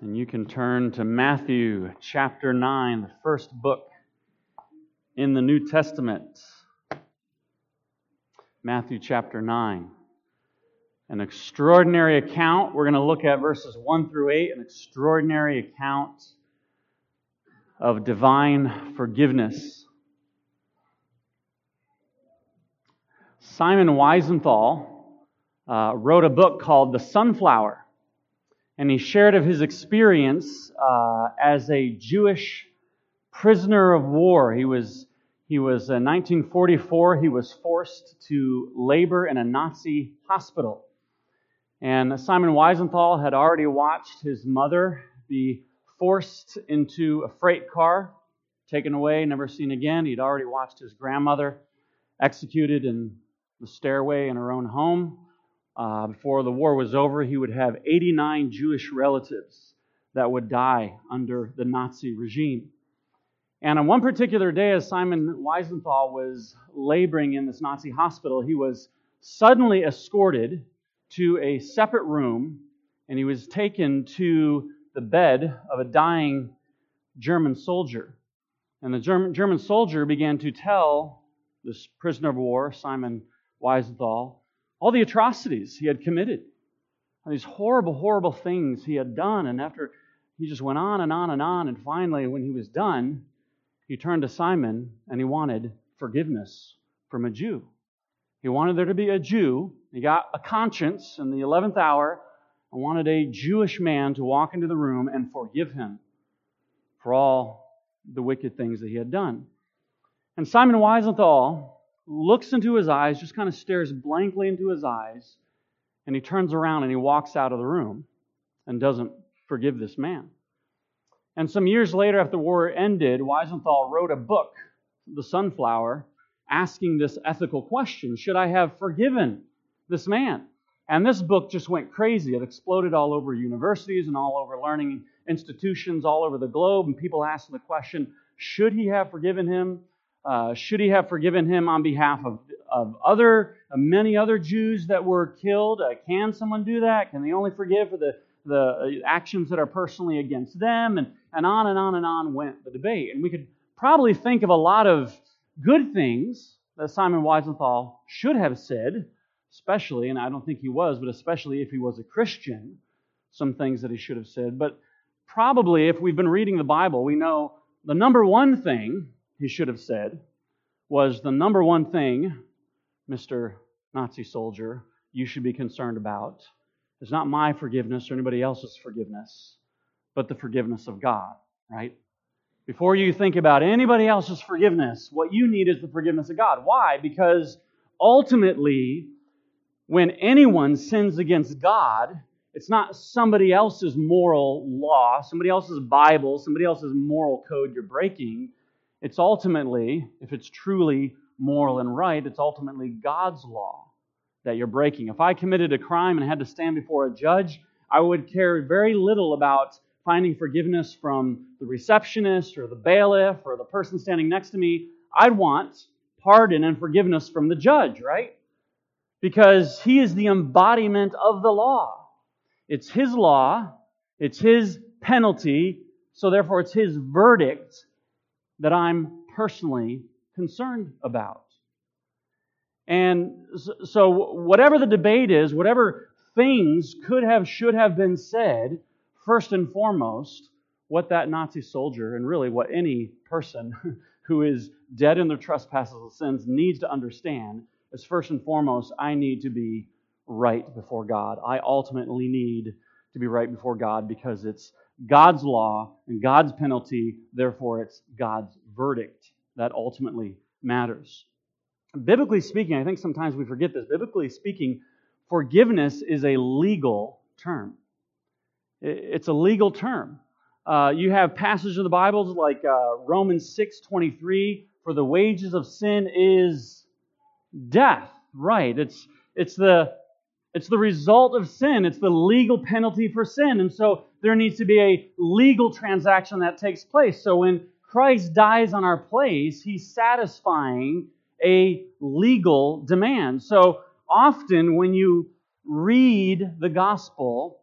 And you can turn to Matthew chapter 9, the first book in the New Testament. Matthew chapter 9. An extraordinary account. We're going to look at verses 1 through 8, an extraordinary account of divine forgiveness. Simon Wiesenthal wrote a book called The Sunflower. And he shared of his experience as a Jewish prisoner of war. He was in 1944, he was forced to labor in a Nazi hospital. And Simon Wiesenthal had already watched his mother be forced into a freight car, taken away, never seen again. He'd already watched his grandmother executed in the stairway in her own home. Before the war was over, he would have 89 Jewish relatives that would die under the Nazi regime. And on one particular day, as Simon Wiesenthal was laboring in this Nazi hospital, he was suddenly escorted to a separate room, and he was taken to the bed of a dying German soldier. And the German soldier began to tell this prisoner of war, Simon Wiesenthal, all the atrocities he had committed, and these horrible, horrible things he had done. And after he just went on and on and on, and finally, when he was done, he turned to Simon and he wanted forgiveness from a Jew. He wanted there to be a Jew. He got a conscience in the 11th hour and wanted a Jewish man to walk into the room and forgive him for all the wicked things that he had done. And Simon Wiesenthal looks into his eyes, just kind of stares blankly into his eyes, and he turns around and he walks out of the room and doesn't forgive this man. And some years later, after the war ended, Wiesenthal wrote a book, The Sunflower, asking this ethical question: should I have forgiven this man? And this book just went crazy. It exploded all over universities and all over learning institutions all over the globe, and people asking the question, should he have forgiven him? Should he have forgiven him on behalf of many other Jews that were killed? Can someone do that? Can they only forgive for the actions that are personally against them? And on and on and on went the debate. And we could probably think of a lot of good things that Simon Wiesenthal should have said, especially, and I don't think he was, but especially if he was a Christian, some things that he should have said. But probably if we've been reading the Bible, we know the number one thing he should have said was, the number one thing, Mr. Nazi soldier, you should be concerned about is not my forgiveness or anybody else's forgiveness, but the forgiveness of God, right? Before you think about anybody else's forgiveness, what you need is the forgiveness of God. Why? Because ultimately, when anyone sins against God, it's not somebody else's moral law, somebody else's Bible, somebody else's moral code you're breaking. It's ultimately, if it's truly moral and right, it's ultimately God's law that you're breaking. If I committed a crime and had to stand before a judge, I would care very little about finding forgiveness from the receptionist or the bailiff or the person standing next to me. I'd want pardon and forgiveness from the judge, right? Because he is the embodiment of the law. It's his law, it's his penalty, so therefore it's his verdict that I'm personally concerned about. And so whatever the debate is, whatever things could have, should have been said, first and foremost, what that Nazi soldier, and really what any person who is dead in their trespasses and sins needs to understand is, first and foremost, I need to be right before God. I ultimately need to be right before God because it's God's law and God's penalty, therefore it's God's verdict that ultimately matters. Biblically speaking, I think sometimes we forget this, biblically speaking, forgiveness is a legal term. It's a legal term. You have passages of the Bible like Romans 6:23, for the wages of sin is death. Right, it's the result of sin. It's the legal penalty for sin. And so there needs to be a legal transaction that takes place. So when Christ dies on our place, He's satisfying a legal demand. So often when you read the gospel,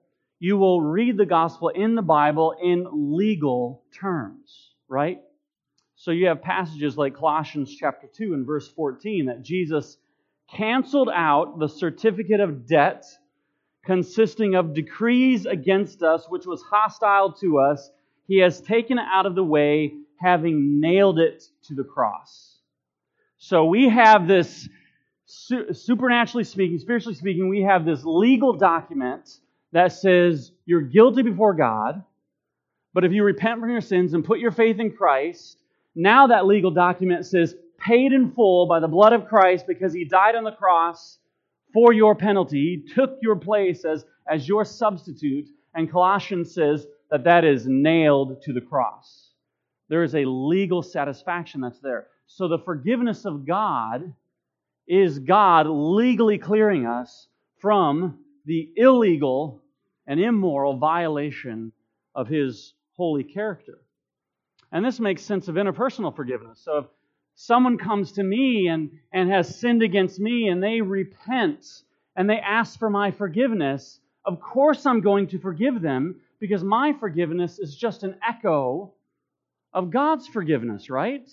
you will read the gospel in the Bible in legal terms, right? So you have passages like Colossians chapter 2 and verse 14 that Jesus canceled out the certificate of debt consisting of decrees against us, which was hostile to us. He has taken it out of the way, having nailed it to the cross. So we have this, supernaturally speaking, spiritually speaking, we have this legal document that says you're guilty before God, but if you repent from your sins and put your faith in Christ, now that legal document says paid in full by the blood of Christ because He died on the cross for your penalty. He took your place as your substitute. And Colossians says that is nailed to the cross. There is a legal satisfaction that's there. So the forgiveness of God is God legally clearing us from the illegal and immoral violation of His holy character. And this makes sense of interpersonal forgiveness. So if someone comes to me and has sinned against me and they repent and they ask for my forgiveness, of course I'm going to forgive them because my forgiveness is just an echo of God's forgiveness, right?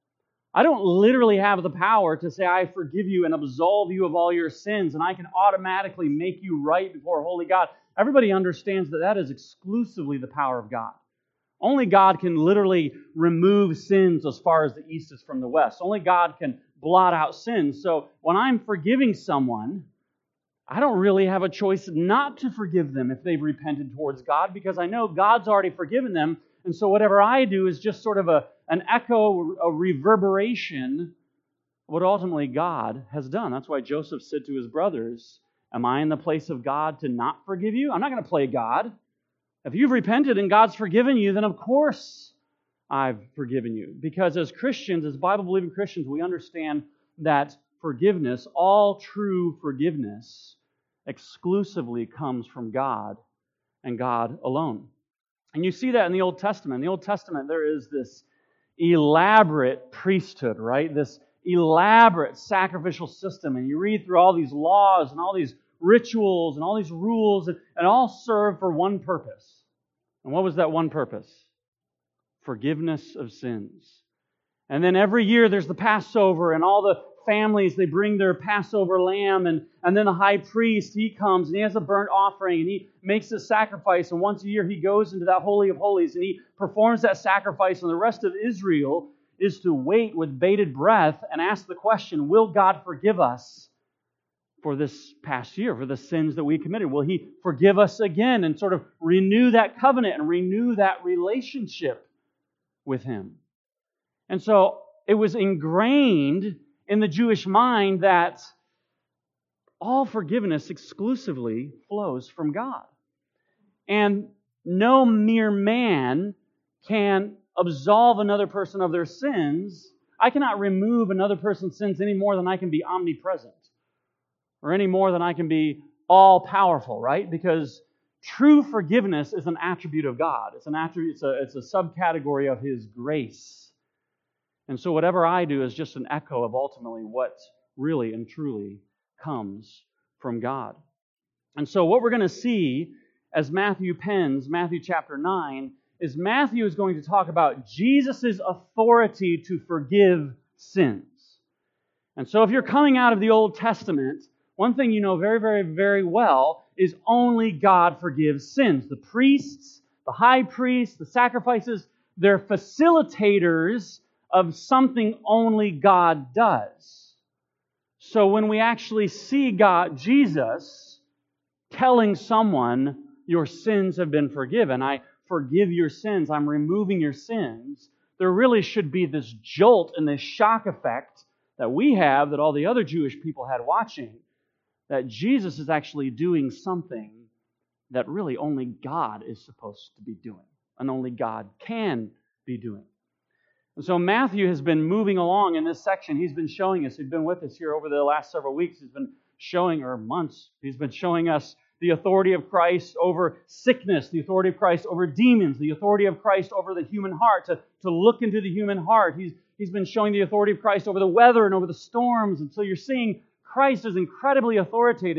I don't literally have the power to say, I forgive you and absolve you of all your sins, and I can automatically make you right before a holy God. Everybody understands that is exclusively the power of God. Only God can literally remove sins as far as the east is from the west. Only God can blot out sins. So when I'm forgiving someone, I don't really have a choice not to forgive them if they've repented towards God, because I know God's already forgiven them. And so whatever I do is just sort of an echo, a reverberation of what ultimately God has done. That's why Joseph said to his brothers, am I in the place of God to not forgive you? I'm not going to play God. If you've repented and God's forgiven you, then of course I've forgiven you. Because as Christians, as Bible-believing Christians, we understand that forgiveness, all true forgiveness, exclusively comes from God and God alone. And you see that in the Old Testament. In the Old Testament, there is this elaborate priesthood, right? This elaborate sacrificial system. And you read through all these laws and all these rituals and all these rules, and all serve for one purpose. And what was that one purpose? Forgiveness of sins. And then every year there's the Passover, and all the families, they bring their Passover lamb, and then the high priest, he comes and he has a burnt offering and he makes a sacrifice, and once a year he goes into that Holy of Holies and he performs that sacrifice, and the rest of Israel is to wait with bated breath and ask the question, will God forgive us for this past year, for the sins that we committed? Will He forgive us again and sort of renew that covenant and renew that relationship with Him? And so it was ingrained in the Jewish mind that all forgiveness exclusively flows from God. And no mere man can absolve another person of their sins. I cannot remove another person's sins any more than I can be omnipresent, or any more than I can be all-powerful, right? Because true forgiveness is an attribute of God. It's an attribute. It's a subcategory of His grace. And so whatever I do is just an echo of ultimately what really and truly comes from God. And so what we're going to see as Matthew pens Matthew chapter 9 is Matthew is going to talk about Jesus' authority to forgive sins. And so if you're coming out of the Old Testament, one thing you know very, very, very well is only God forgives sins. The priests, the high priest, the sacrifices, they're facilitators of something only God does. So when we actually see God, Jesus, telling someone, your sins have been forgiven, I forgive your sins, I'm removing your sins, there really should be this jolt and this shock effect that we have, that all the other Jewish people had watching, that Jesus is actually doing something that really only God is supposed to be doing, and only God can be doing. And so Matthew has been moving along in this section. He's been showing us, he's been with us here over the last several weeks, he's been showing, or months, he's been showing us the authority of Christ over sickness, the authority of Christ over demons, the authority of Christ over the human heart, to look into the human heart. He's been showing the authority of Christ over the weather and over the storms. And so you're seeing Christ is incredibly authoritative.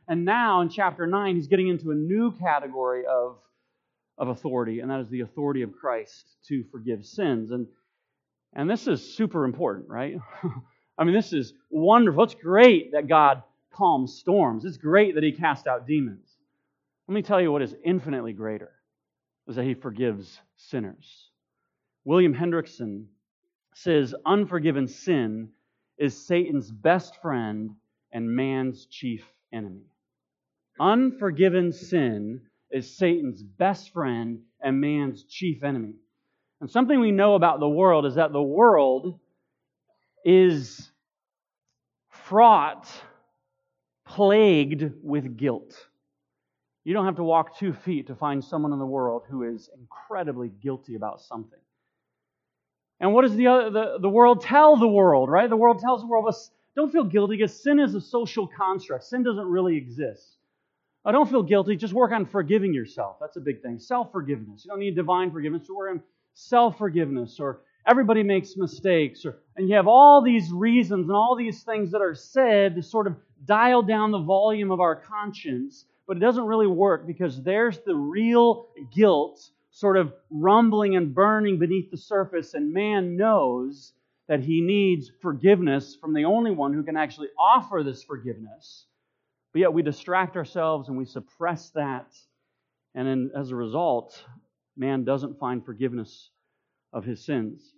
And now in chapter 9, he's getting into a new category of authority, and that is the authority of Christ to forgive sins. And this is super important, right? I mean, this is wonderful. It's great that God calms storms. It's great that He casts out demons. Let me tell you what is infinitely greater, is that He forgives sinners. William Hendrickson says, unforgiven sin is Satan's best friend and man's chief enemy. Unforgiven sin is Satan's best friend and man's chief enemy. And something we know about the world is that the world is fraught, plagued with guilt. You don't have to walk 2 feet to find someone in the world who is incredibly guilty about something. And what does the world tell the world, right? The world tells the world, don't feel guilty because sin is a social construct. Sin doesn't really exist. Don't feel guilty. Just work on forgiving yourself. That's a big thing. Self-forgiveness. You don't need divine forgiveness. You work on self-forgiveness. Or everybody makes mistakes. And you have all these reasons and all these things that are said to sort of dial down the volume of our conscience. But it doesn't really work because there's the real guilt sort of rumbling and burning beneath the surface. And man knows that he needs forgiveness from the only one who can actually offer this forgiveness. But yet we distract ourselves and we suppress that. And then as a result, man doesn't find forgiveness of his sins.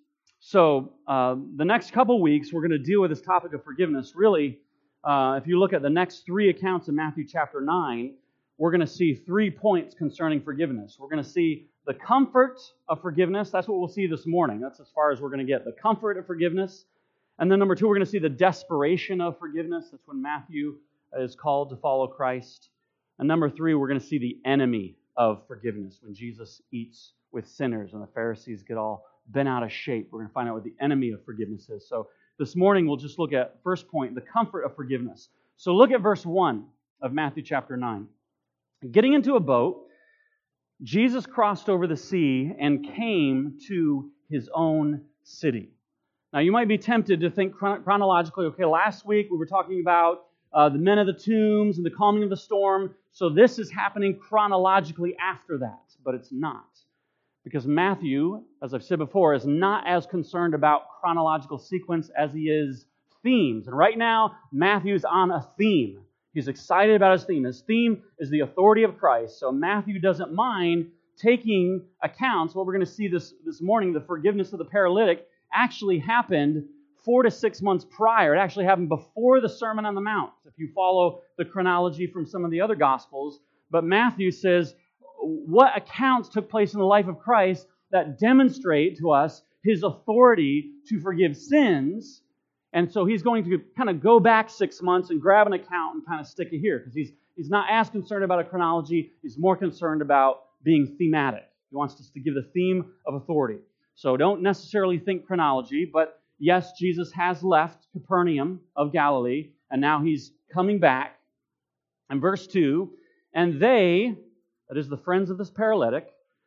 So the next couple weeks, we're going to deal with this topic of forgiveness. Really, if you look at the next 3 accounts in Matthew chapter 9, we're going to see 3 points concerning forgiveness. We're going to see the comfort of forgiveness. That's what we'll see this morning. That's as far as we're going to get. The comfort of forgiveness. And then number 2, we're going to see the desperation of forgiveness. That's when Matthew is called to follow Christ. And number 3, we're going to see the enemy of forgiveness when Jesus eats with sinners and the Pharisees get all bent out of shape. We're going to find out what the enemy of forgiveness is. So this morning we'll just look at, first point, the comfort of forgiveness. So look at verse 1 of Matthew chapter 9. Getting into a boat, Jesus crossed over the sea and came to His own city. Now you might be tempted to think chronologically, okay, last week we were talking about the men of the tombs and the calming of the storm. So this is happening chronologically after that, but it's not. Because Matthew, as I've said before, is not as concerned about chronological sequence as he is themes. And right now, Matthew's on a theme. He's excited about his theme. His theme is the authority of Christ. So Matthew doesn't mind taking accounts. What we're going to see this morning, the forgiveness of the paralytic, actually happened 4 to 6 months prior. It actually happened before the Sermon on the Mount, if you follow the chronology from some of the other Gospels. But Matthew says, what accounts took place in the life of Christ that demonstrate to us His authority to forgive sins. And so he's going to kind of go back 6 months and grab an account and kind of stick it here, because he's not as concerned about a chronology. He's more concerned about being thematic. He wants us to give the theme of authority. So don't necessarily think chronology, but yes, Jesus has left Capernaum of Galilee, and now He's coming back. And verse 2, and they, that is the friends of this paralytic,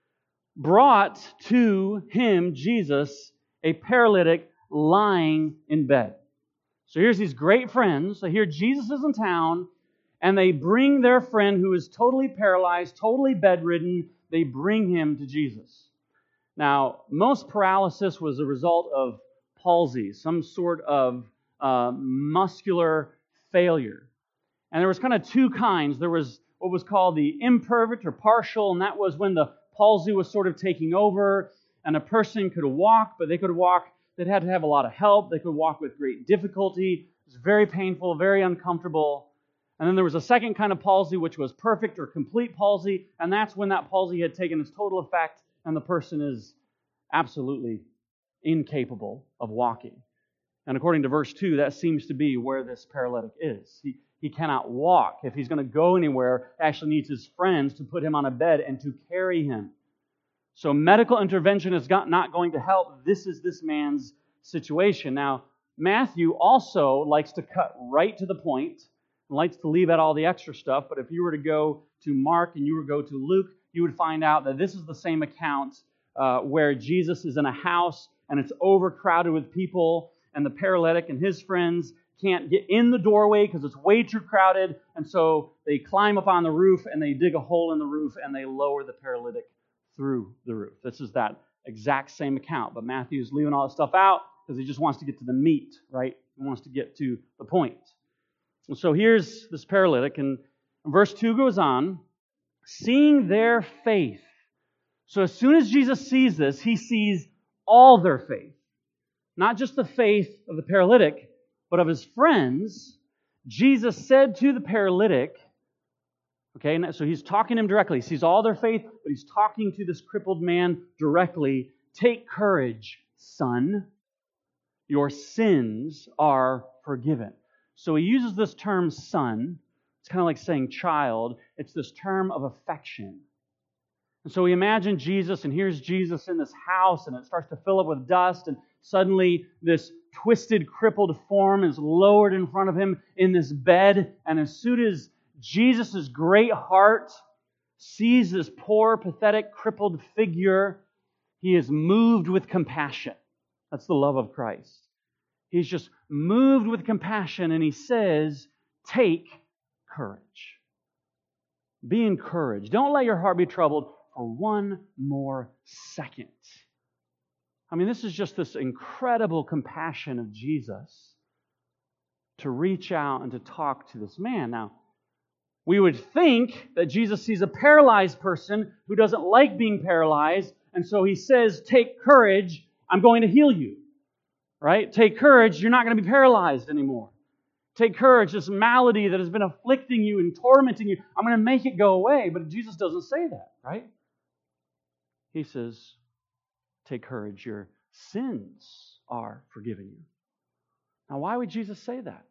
brought to Him, Jesus, a paralytic lying in bed. So here's these great friends. They hear Jesus is in town, and they bring their friend who is totally paralyzed, totally bedridden. They bring him to Jesus. Now, most paralysis was a result of palsy, some sort of muscular failure. And there was kind of 2 kinds. There was what was called the imperfect or partial, and that was when the palsy was sort of taking over, and a person could walk, but they could walk. They'd had to have a lot of help. They could walk with great difficulty. It was very painful, very uncomfortable. And then there was a second kind of palsy, which was perfect or complete palsy, and that's when that palsy had taken its total effect and the person is absolutely incapable of walking. And according to verse 2, that seems to be where this paralytic is. He cannot walk. If he's going to go anywhere, he actually needs his friends to put him on a bed and to carry him. So medical intervention is not going to help. This is this man's situation. Now, Matthew also likes to cut right to the point, and likes to leave out all the extra stuff. But if you were to go to Mark and you were to go to Luke, you would find out that this is the same account where Jesus is in a house and it's overcrowded with people, and the paralytic and his friends can't get in the doorway because it's way too crowded. And so they climb up on the roof and they dig a hole in the roof and they lower the paralytic through the roof. This is that exact same account. But Matthew's leaving all that stuff out because he just wants to get to the meat, right? He wants to get to the point. And so here's this paralytic, and verse 2 goes on, seeing their faith. So as soon as Jesus sees this, he sees all their faith. Not just the faith of the paralytic, but of his friends. Jesus said to the paralytic, okay, so he's talking to him directly. He sees all their faith, but he's talking to this crippled man directly. Take courage, son. Your sins are forgiven. So he uses this term son. It's kind of like saying child. It's this term of affection. And so we imagine Jesus, and here's Jesus in this house, and it starts to fill up with dust, and suddenly this twisted, crippled form is lowered in front of him in this bed, and as soon as Jesus' great heart sees this poor, pathetic, crippled figure, he is moved with compassion. That's the love of Christ. He's just moved with compassion, and he says, take courage. Be encouraged. Don't let your heart be troubled for one more second. I mean, this is just this incredible compassion of Jesus to reach out and to talk to this man. Now, we would think that Jesus sees a paralyzed person who doesn't like being paralyzed, and so he says, take courage, I'm going to heal you. Right? Take courage, you're not going to be paralyzed anymore. Take courage, this malady that has been afflicting you and tormenting you, I'm going to make it go away. But Jesus doesn't say that, right? He says, take courage, your sins are forgiven you. Now, why would Jesus say that?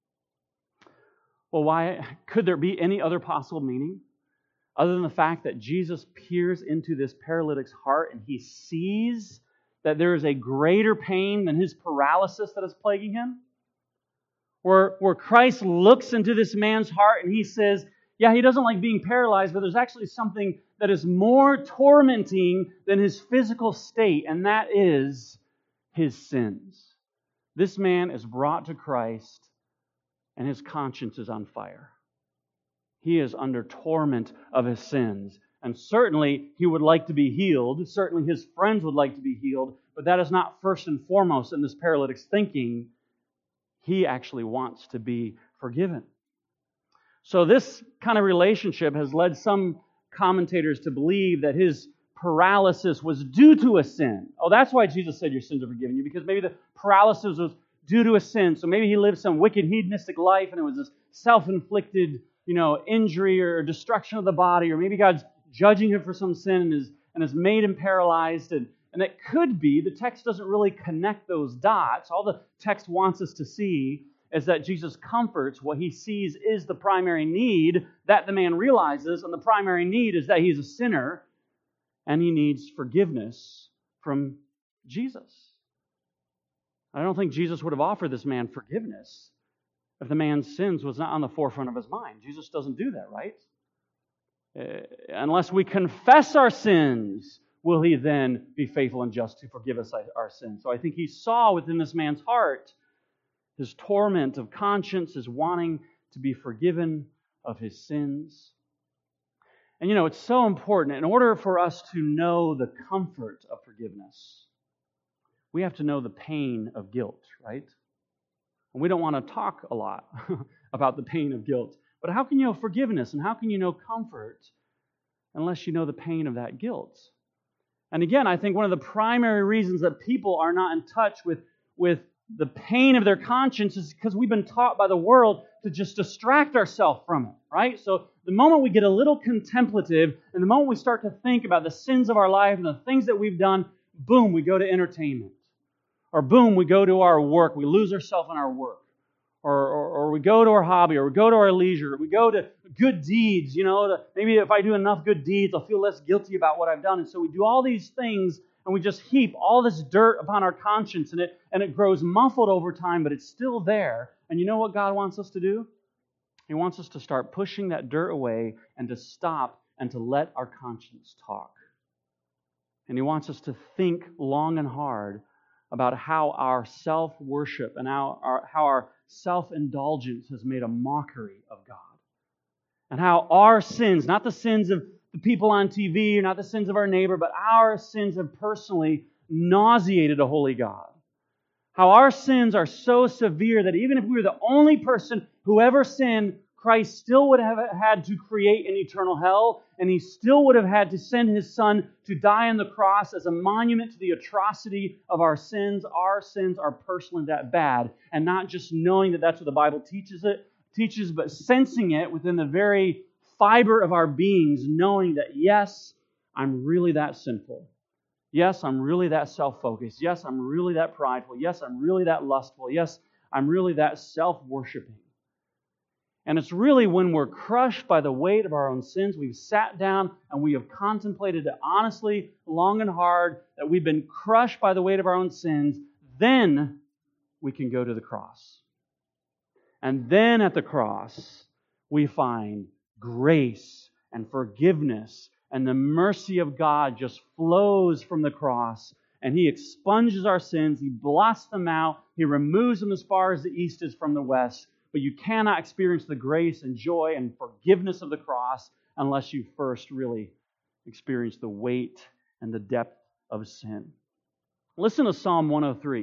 Well, why could there be any other possible meaning other than the fact that Jesus peers into this paralytic's heart and he sees that there is a greater pain than his paralysis that is plaguing him? Where Christ looks into this man's heart and he says, yeah, he doesn't like being paralyzed, but there's actually something that is more tormenting than his physical state, and that is his sins. This man is brought to Christ and his conscience is on fire. He is under torment of his sins. And certainly he would like to be healed. Certainly his friends would like to be healed. But that is not first and foremost in this paralytic's thinking. He actually wants to be forgiven. So this kind of relationship has led some commentators to believe that his paralysis was due to a sin. Oh, that's why Jesus said your sins are forgiven you, because maybe the paralysis was due to a sin. So maybe he lived some wicked hedonistic life and it was this self-inflicted, injury or destruction of the body, or maybe God's judging him for some sin and has made him paralyzed. And it could be, the text doesn't really connect those dots. All the text wants us to see is that Jesus comforts what he sees is the primary need that the man realizes, and the primary need is that he's a sinner and he needs forgiveness from Jesus. I don't think Jesus would have offered this man forgiveness if the man's sins was not on the forefront of his mind. Jesus doesn't do that, right? Unless we confess our sins, will he then be faithful and just to forgive us our sins? So I think he saw within this man's heart his torment of conscience, his wanting to be forgiven of his sins. And it's so important. In order for us to know the comfort of forgiveness, we have to know the pain of guilt, right? And we don't want to talk a lot about the pain of guilt. But how can you know forgiveness and how can you know comfort unless you know the pain of that guilt? And again, I think one of the primary reasons that people are not in touch with the pain of their conscience is because we've been taught by the world to just distract ourselves from it, right? So the moment we get a little contemplative and the moment we start to think about the sins of our life and the things that we've done, boom, we go to entertainment. Or boom, we go to our work. We lose ourselves in our work. Or we go to our hobby, or we go to our leisure. We go to good deeds, maybe if I do enough good deeds, I'll feel less guilty about what I've done. And so we do all these things, and we just heap all this dirt upon our conscience, and it grows muffled over time, but it's still there. And you know what God wants us to do? He wants us to start pushing that dirt away and to stop and to let our conscience talk. And He wants us to think long and hard about how our self-worship and how our self-indulgence has made a mockery of God. And how our sins, not the sins of the people on TV, or not the sins of our neighbor, but our sins have personally nauseated a holy God. How our sins are so severe that even if we were the only person who ever sinned, Christ still would have had to create an eternal hell, and He still would have had to send His Son to die on the cross as a monument to the atrocity of our sins. Our sins are personally that bad, and not just knowing that that's what the Bible teaches, but sensing it within the very fiber of our beings, knowing that, yes, I'm really that sinful. Yes, I'm really that self-focused. Yes, I'm really that prideful. Yes, I'm really that lustful. Yes, I'm really that self-worshiping. And it's really when we're crushed by the weight of our own sins, we've sat down and we have contemplated it honestly, long and hard, that we've been crushed by the weight of our own sins, then we can go to the cross. And then at the cross, we find grace and forgiveness, and the mercy of God just flows from the cross, and He expunges our sins, He blots them out, He removes them as far as the east is from the west. But you cannot experience the grace and joy and forgiveness of the cross unless you first really experience the weight and the depth of sin. Listen to Psalm 103,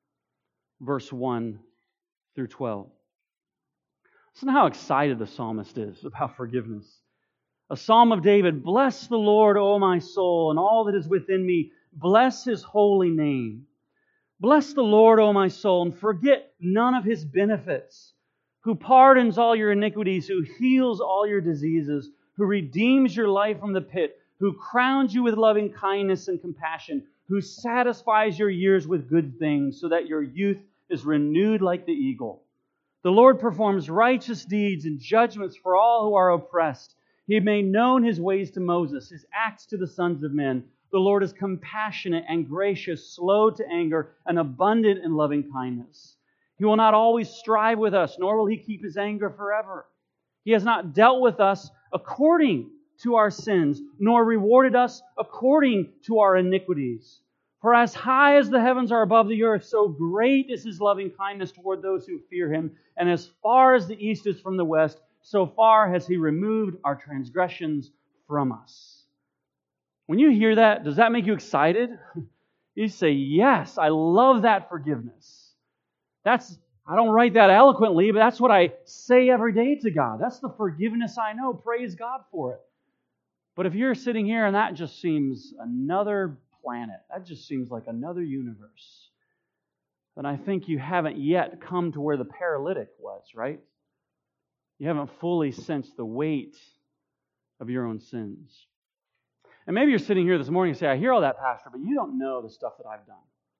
verse 1 through 12. Listen to how excited the psalmist is about forgiveness. A psalm of David, "Bless the Lord, O my soul, and all that is within me. Bless His holy name. Bless the Lord, O my soul, and forget none of His benefits, who pardons all your iniquities, who heals all your diseases, who redeems your life from the pit, who crowns you with loving kindness and compassion, who satisfies your years with good things, so that your youth is renewed like the eagle. The Lord performs righteous deeds and judgments for all who are oppressed. He made known His ways to Moses, His acts to the sons of men. The Lord is compassionate and gracious, slow to anger, and abundant in loving kindness. He will not always strive with us, nor will He keep His anger forever. He has not dealt with us according to our sins, nor rewarded us according to our iniquities. For as high as the heavens are above the earth, so great is His loving kindness toward those who fear Him. And as far as the east is from the west, so far has He removed our transgressions from us." When you hear that, does that make you excited? You say, yes, I love that forgiveness. I don't write that eloquently, but that's what I say every day to God. That's the forgiveness I know. Praise God for it. But if you're sitting here and that just seems another planet, that just seems like another universe, then I think you haven't yet come to where the paralytic was, right? You haven't fully sensed the weight of your own sins. And maybe you're sitting here this morning and say, I hear all that, Pastor, but you don't know the stuff that I've done.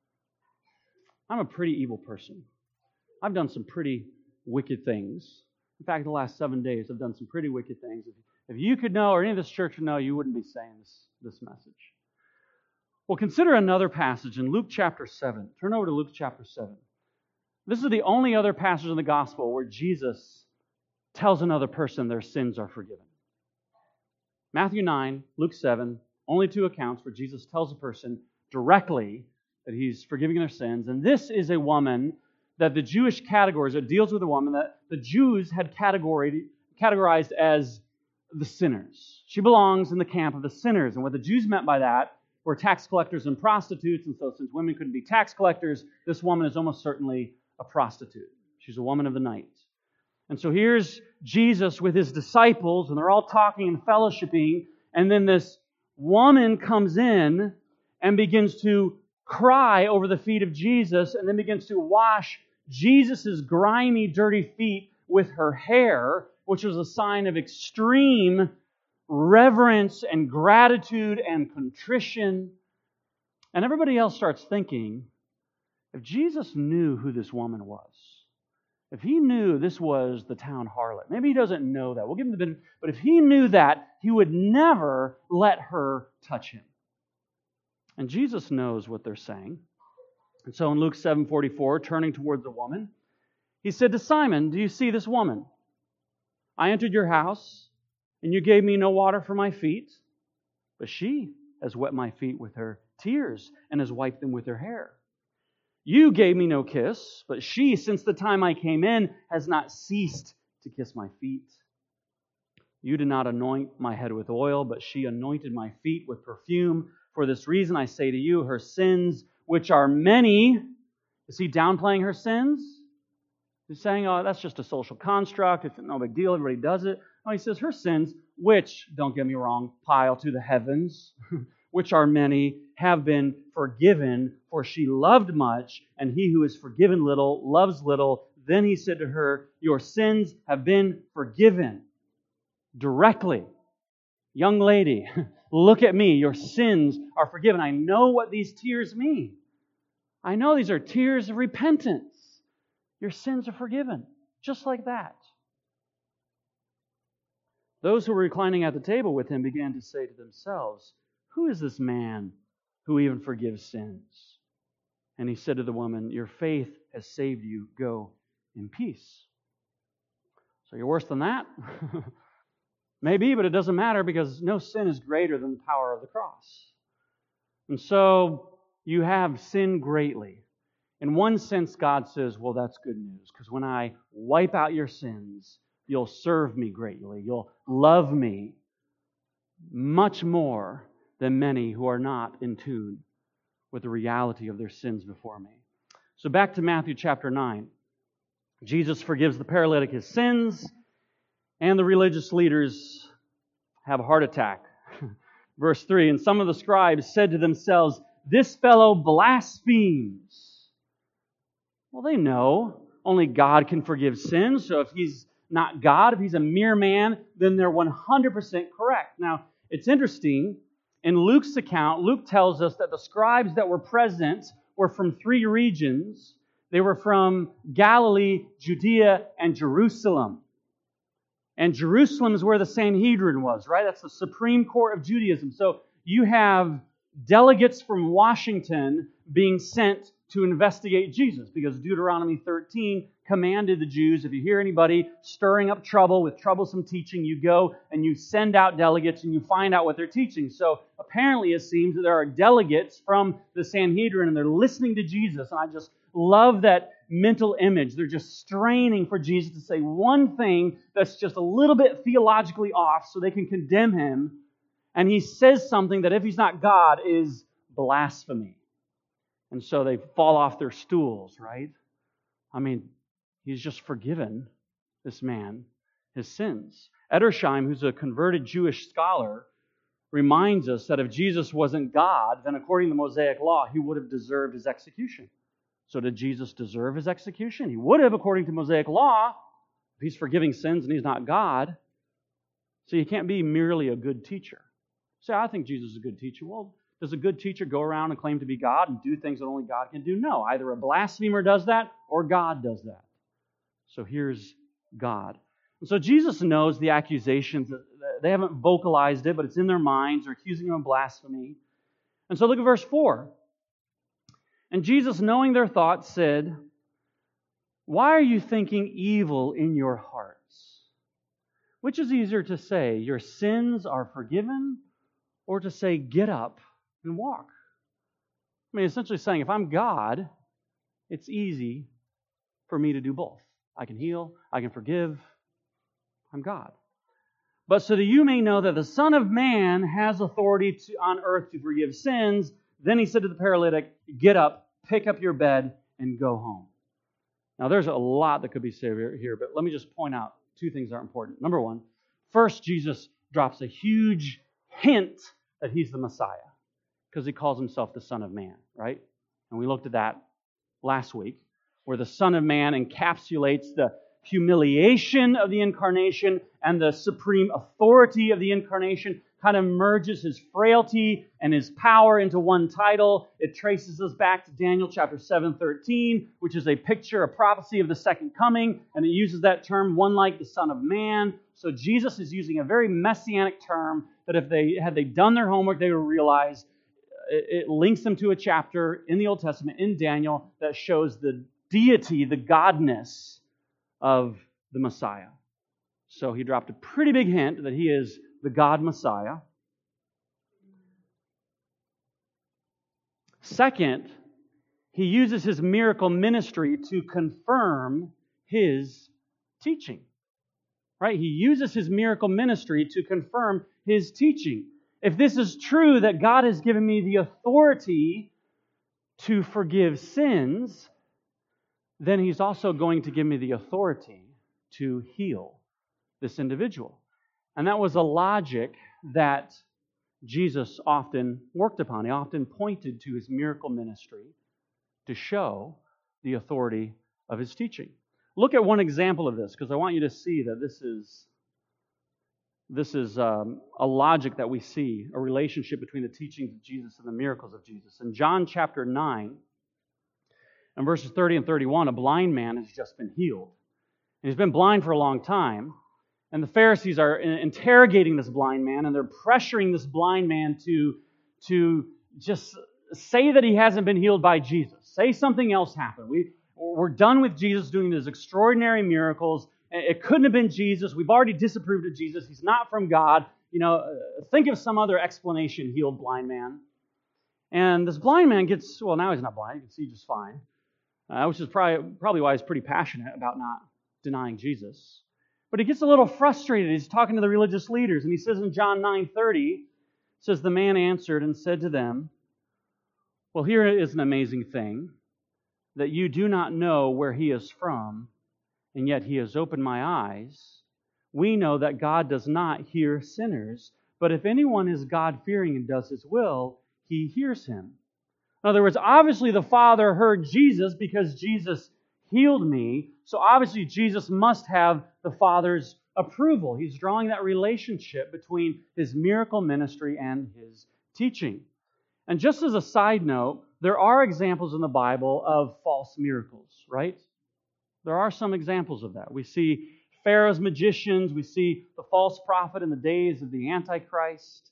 I'm a pretty evil person. I've done some pretty wicked things. In fact, the last 7 days, I've done some pretty wicked things. If you could know, or any of this church would know, you wouldn't be saying this message. Well, consider another passage in Luke chapter 7. Turn over to Luke chapter 7. This is the only other passage in the gospel where Jesus tells another person their sins are forgiven. Matthew 9, Luke 7, only two accounts where Jesus tells a person directly that He's forgiving their sins. And this is a woman that the Jewish categories, it deals with a woman that the Jews had categorized as the sinners. She belongs in the camp of the sinners. And what the Jews meant by that were tax collectors and prostitutes. And so since women couldn't be tax collectors, this woman is almost certainly a prostitute. She's a woman of the night. And so here's Jesus with His disciples, and they're all talking and fellowshipping. And then this woman comes in and begins to cry over the feet of Jesus, and then begins to wash Jesus' grimy, dirty feet with her hair, which was a sign of extreme reverence and gratitude and contrition. And everybody else starts thinking, if Jesus knew who this woman was, if He knew this was the town harlot, maybe He doesn't know that. We'll give Him the benefit. But if He knew that, He would never let her touch Him. And Jesus knows what they're saying. And so in Luke 7:44, turning towards the woman, He said to Simon, "Do you see this woman? I entered your house, and you gave me no water for my feet, but she has wet my feet with her tears and has wiped them with her hair. You gave me no kiss, but she, since the time I came in, has not ceased to kiss my feet. You did not anoint my head with oil, but she anointed my feet with perfume. For this reason I say to you, her sins, which are many," is he downplaying her sins? He's saying, "Oh, that's just a social construct. It's no big deal. Everybody does it." No, he says, her sins, which, don't get me wrong, pile to the heavens, which are many, have been forgiven, for she loved much, and he who is forgiven little loves little. Then he said to her, "Your sins have been forgiven." Directly. "Young lady, look at me. Your sins are forgiven." I know what these tears mean. I know these are tears of repentance. Your sins are forgiven. Just like that. Those who were reclining at the table with him began to say to themselves, "Who is this man who even forgives sins?" And he said to the woman, "Your faith has saved you. Go in peace." So you're worse than that? Maybe, but it doesn't matter because no sin is greater than the power of the cross. And so you have sinned greatly. In one sense, God says, well, that's good news, because when I wipe out your sins, you'll serve me greatly. You'll love me much more than many who are not in tune with the reality of their sins before me. So back to Matthew chapter 9. Jesus forgives the paralytic his sins, and the religious leaders have a heart attack. Verse 3, "And some of the scribes said to themselves, 'This fellow blasphemes.'" Well, they know only God can forgive sins, so if he's not God, if he's a mere man, then they're 100% correct. Now, it's interesting. In Luke's account, Luke tells us that the scribes that were present were from 3 regions. They were from Galilee, Judea, and Jerusalem. And Jerusalem is where the Sanhedrin was, right? That's the Supreme Court of Judaism. So you have delegates from Washington being sent to investigate Jesus, because Deuteronomy 13 commanded the Jews, if you hear anybody stirring up trouble with troublesome teaching, you go and you send out delegates and you find out what they're teaching. So apparently it seems that there are delegates from the Sanhedrin and they're listening to Jesus. And I just love that mental image. They're just straining for Jesus to say one thing that's just a little bit theologically off so they can condemn him. And he says something that, if he's not God, is blasphemy. And so they fall off their stools, right? I mean, he's just forgiven this man his sins. Edersheim, who's a converted Jewish scholar, reminds us that if Jesus wasn't God, then according to the Mosaic law, he would have deserved his execution. So did Jesus deserve his execution? He would have, according to Mosaic law, if he's forgiving sins and he's not God. So you can't be merely a good teacher. Say, I think Jesus is a good teacher. Well, does a good teacher go around and claim to be God and do things that only God can do? No, either a blasphemer does that or God does that. So here's God. And so Jesus knows the accusations. They haven't vocalized it, but it's in their minds. They're accusing him of blasphemy. And so look at verse 4. And Jesus, knowing their thoughts, said, "Why are you thinking evil in your hearts? Which is easier to say, 'Your sins are forgiven,' or to say, 'Get up and walk'?" I mean, essentially saying, if I'm God, it's easy for me to do both. I can heal, I can forgive. I'm God. "But so that you may know that the Son of Man has authority on earth to forgive sins," then he said to the paralytic, "Get up, pick up your bed, and go home." Now, there's a lot that could be said here, but let me just point out 2 things that are important. Number 1, first, Jesus drops a huge hint that he's the Messiah, because he calls himself the Son of Man, right? And we looked at that last week, where the Son of Man encapsulates the humiliation of the incarnation and the supreme authority of the incarnation, kind of merges his frailty and his power into one title. It traces us back to Daniel chapter 7:13, which is a picture, a prophecy of the second coming, and it uses that term, one like the Son of Man. So Jesus is using a very messianic term that had they done their homework, they would realize it links them to a chapter in the Old Testament, in Daniel, that shows the deity, the godness of the Messiah. So he dropped a pretty big hint that he is the God Messiah. Second, he uses his miracle ministry to confirm his teaching. Right? He uses his miracle ministry to confirm his teaching. If this is true that God has given me the authority to forgive sins, then he's also going to give me the authority to heal this individual. And that was a logic that Jesus often worked upon. He often pointed to his miracle ministry to show the authority of his teaching. Look at one example of this, because I want you to see that this is a logic that we see, a relationship between the teachings of Jesus and the miracles of Jesus. In John chapter 9, and verses 30 and 31, a blind man has just been healed. And he's been blind for a long time. And the Pharisees are interrogating this blind man, and they're pressuring this blind man to just say that he hasn't been healed by Jesus. Say something else happened. We're done with Jesus doing these extraordinary miracles. It couldn't have been Jesus. We've already disapproved of Jesus. He's not from God. Think of some other explanation, healed blind man. And this blind man gets, well, now he's not blind. He can see just fine. Which is probably why he's pretty passionate about not denying Jesus. But he gets a little frustrated. He's talking to the religious leaders, and he says in John 9:30, says, "The man answered and said to them, 'Well, here is an amazing thing, that you do not know where he is from, and yet he has opened my eyes. We know that God does not hear sinners, but if anyone is God-fearing and does his will, he hears him.'" In other words, obviously the Father heard Jesus because Jesus healed me, so obviously Jesus must have the Father's approval. He's drawing that relationship between his miracle ministry and his teaching. And just as a side note, there are examples in the Bible of false miracles, right? There are some examples of that. We see Pharaoh's magicians, we see the false prophet in the days of the Antichrist.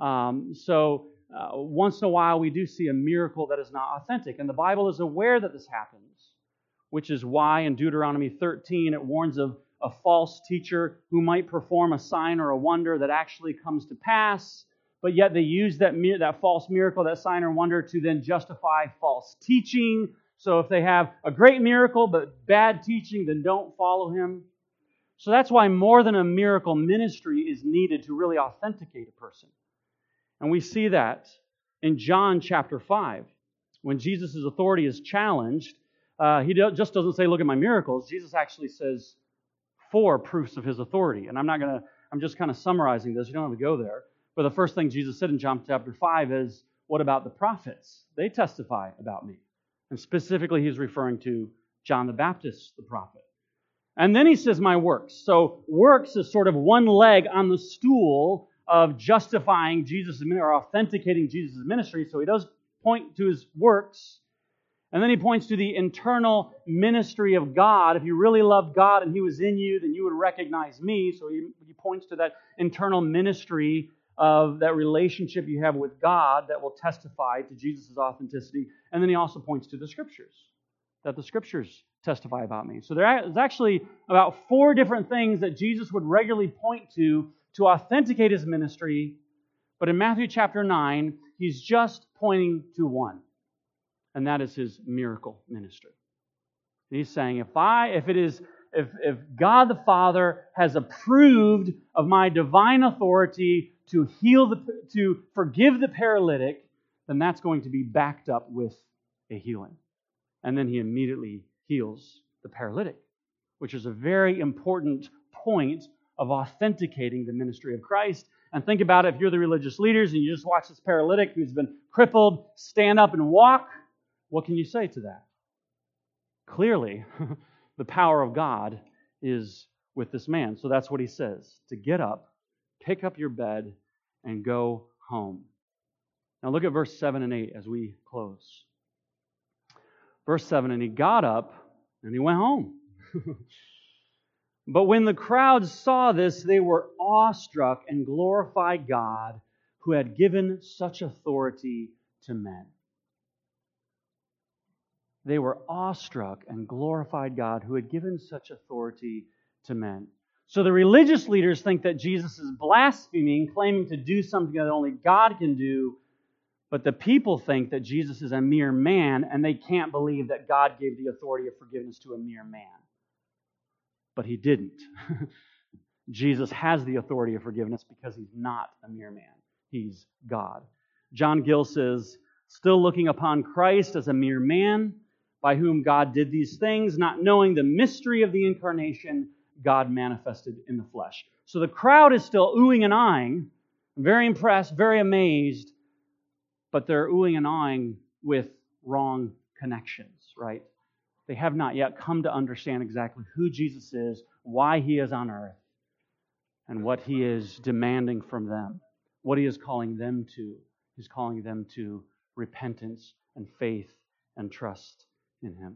Once in a while we do see a miracle that is not authentic. And the Bible is aware that this happens, which is why in Deuteronomy 13 it warns of a false teacher who might perform a sign or a wonder that actually comes to pass, but yet they use that false miracle, that sign or wonder, to then justify false teaching. So if they have a great miracle but bad teaching, then don't follow him. So that's why more than a miracle ministry is needed to really authenticate a person. And we see that in John chapter 5. When Jesus' authority is challenged, he just doesn't say, "Look at my miracles." Jesus actually says 4 proofs of his authority. And I'm just kind of summarizing this. You don't have to go there. But the first thing Jesus said in John chapter 5 is, "What about the prophets? They testify about me." And specifically, he's referring to John the Baptist, the prophet. And then he says, "My works." So works is sort of one leg on the stool of justifying Jesus' or authenticating Jesus' ministry. So he does point to his works. And then he points to the internal ministry of God. If you really loved God and he was in you, then you would recognize me. So he points to that internal ministry of that relationship you have with God that will testify to Jesus' authenticity. And then he also points to the Scriptures, that the Scriptures testify about me. So there's actually about 4 different things that Jesus would regularly point to authenticate his ministry. But in Matthew chapter 9, he's just pointing to one, and that is his miracle ministry. And he's saying, if God the Father has approved of my divine authority to to forgive the paralytic, then that's going to be backed up with a healing. And then he immediately heals the paralytic, which is a very important point of authenticating the ministry of Christ. And think about it, if you're the religious leaders and you just watch this paralytic who's been crippled stand up and walk, what can you say to that? Clearly, the power of God is with this man. So that's what he says, to get up, pick up your bed, and go home. Now look at verse 7 and 8 as we close. Verse 7, "And he got up and he went home. But when the crowds saw this, they were awestruck and glorified God who had given such authority to men." They were awestruck and glorified God who had given such authority to men. So the religious leaders think that Jesus is blaspheming, claiming to do something that only God can do. But the people think that Jesus is a mere man, and they can't believe that God gave the authority of forgiveness to a mere man. But He didn't. Jesus has the authority of forgiveness because He's not a mere man. He's God. John Gill says, still looking upon Christ as a mere man, by whom God did these things, not knowing the mystery of the incarnation, God manifested in the flesh. So the crowd is still oohing and eyeing, very impressed, very amazed, but they're oohing and eyeing with wrong connections, right? They have not yet come to understand exactly who Jesus is, why He is on earth, and what He is demanding from them, what He is calling them to. He's calling them to repentance and faith and trust in Him.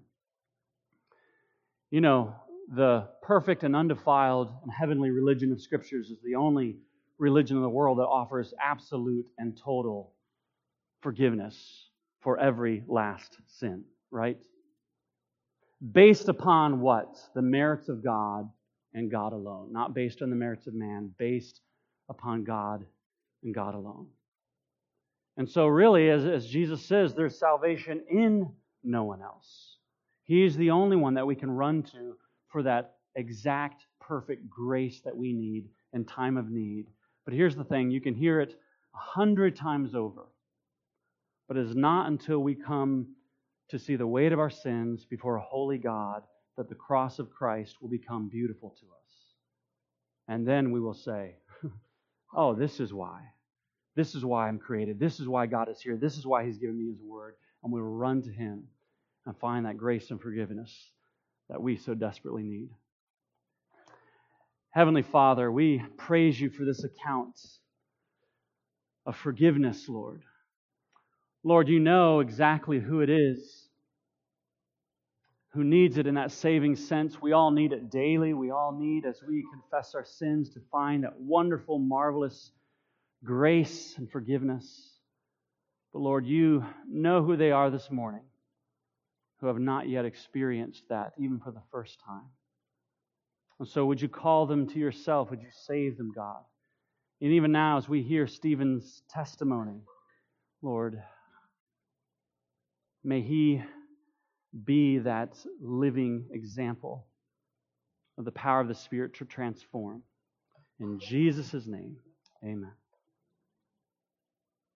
You know, the perfect and undefiled and heavenly religion of Scriptures is the only religion in the world that offers absolute and total forgiveness for every last sin, right? Based upon what? The merits of God and God alone. Not based on the merits of man, based upon God and God alone. And so really, as Jesus says, there's salvation in no one else. He's the only one that we can run to for that exact, perfect grace that we need in time of need. But here's the thing, you can hear it 100 times over. But it is not until we come to see the weight of our sins before a holy God that the cross of Christ will become beautiful to us. And then we will say, oh, this is why. This is why I'm created. This is why God is here. This is why He's given me His Word. And we will run to Him and find that grace and forgiveness that we so desperately need. Heavenly Father, we praise You for this account of forgiveness, Lord. Lord, You know exactly who it is who needs it in that saving sense. We all need it daily. We all need, as we confess our sins, to find that wonderful, marvelous grace and forgiveness. But Lord, You know who they are this morning who have not yet experienced that, even for the first time. And so would You call them to Yourself? Would You save them, God? And even now, as we hear Stephen's testimony, Lord, may he be that living example of the power of the Spirit to transform. In Jesus' name, amen.